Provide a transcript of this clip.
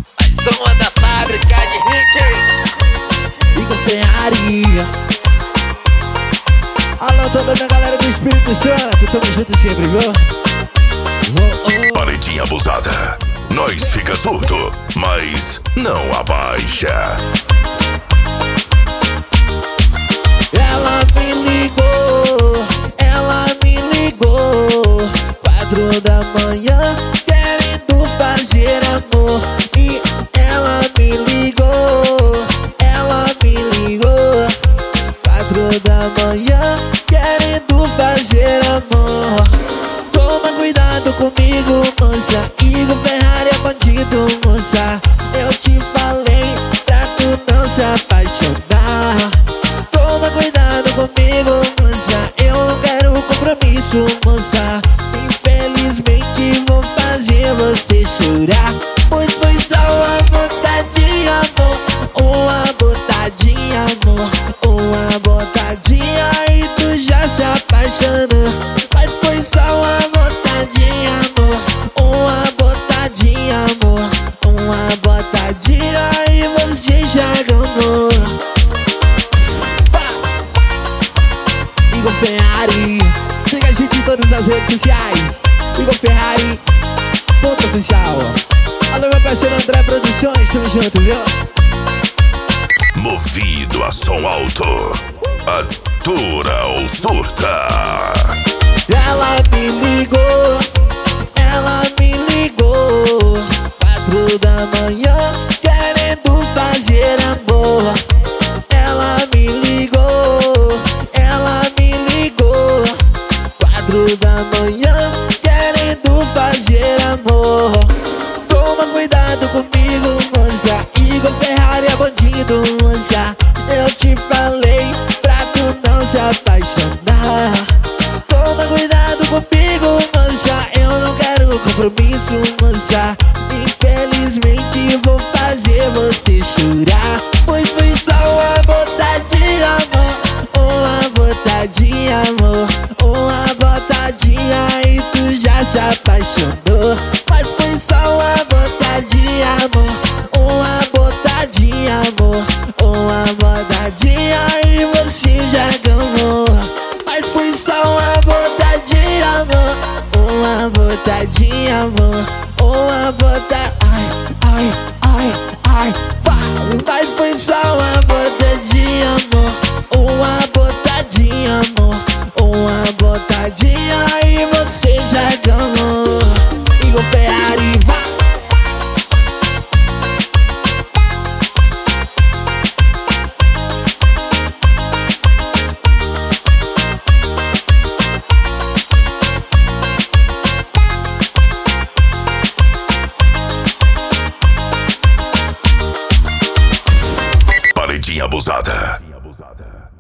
Som da fábrica de hit. Igor Ferrari. Alô, toda a minha galera do Espírito Santo, tamo junto sempre, viu? Paredinha abusada. Nós fica surdo, mas não abaixa. Ela me ligou 4 da manhã, querendo fazer amor. E ela me ligou 4 da manhã, querendo fazer amor. Toma cuidado comigo, moça. Igor Ferrari é bandido, moça. Eu te falei pra tu não se apaixonar. Toma cuidado comigo, moça. Eu não quero compromisso, moça. Infelizmente vou fazer você chorar. Pois foi só uma botadinha, amor. Uma botadinha, amor. Uma botadinha e tu já se apaixonou. Mas foi só uma botadinha, amor. Uma botadinha, amor. Uma botadinha e você já ganhou. Igor Ferrari, siga a gente em todas as redes sociais. Igor Ferrari, ponto oficial. Alô, meu parceiro André Produções, tamo junto, viu? Movido a som alto, atura ou surta. Ela me ligou 4 da manhã, querendo fazer amor. Ela me ligou 4 da manhã, querendo fazer amor. Toma cuidado comigo, moça. Igor Ferrari é bandido, moça. Eu te falei pra tu não se apaixonar. Toma cuidado comigo, moça. Eu não quero compromisso, moça. Infelizmente vou fazer você chorar. Pois foi só uma botadinha, amor. Uma botadinha, amor. Uma botadinha e tu já se apaixonou. Mas foi só uma botadinha, amor. Uma botadinha, amor. Uma botadinha e você já ganhou. Mas foi só uma botadinha, amor. Uma botadinha, amor. Uma botadinha. Ai, vai. Mas foi só uma botadinha, amor. Uma botadinha, amor. Uma botadinha e você já ganhou. Igor Ferrari, vai. Paredinha abusada.